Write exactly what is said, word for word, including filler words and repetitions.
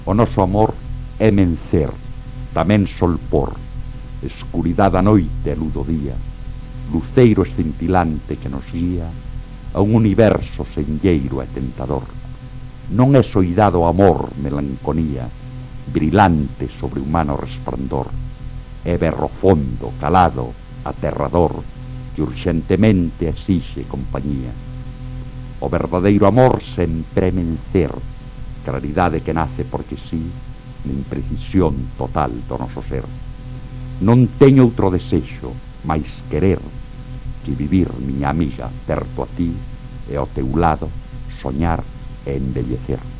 O noso amor é mencer, tamén solpor, escuridade a noite e luz do día, luceiro escintilante que nos guía a un universo senlleiro e tentador. Non é soidado amor, melancolía, brilante sobre humano resplandor, é berro fondo, calado, aterrador, que urxentemente exixe compañía. O verdadeiro amor sempre é mencer, claridade que nace porque sí, na imprecisión total do noso ser. Non teño outro desexo, máis querer, que vivir, miña amiga, perto a ti, e ao teu lado, soñar e embellecer.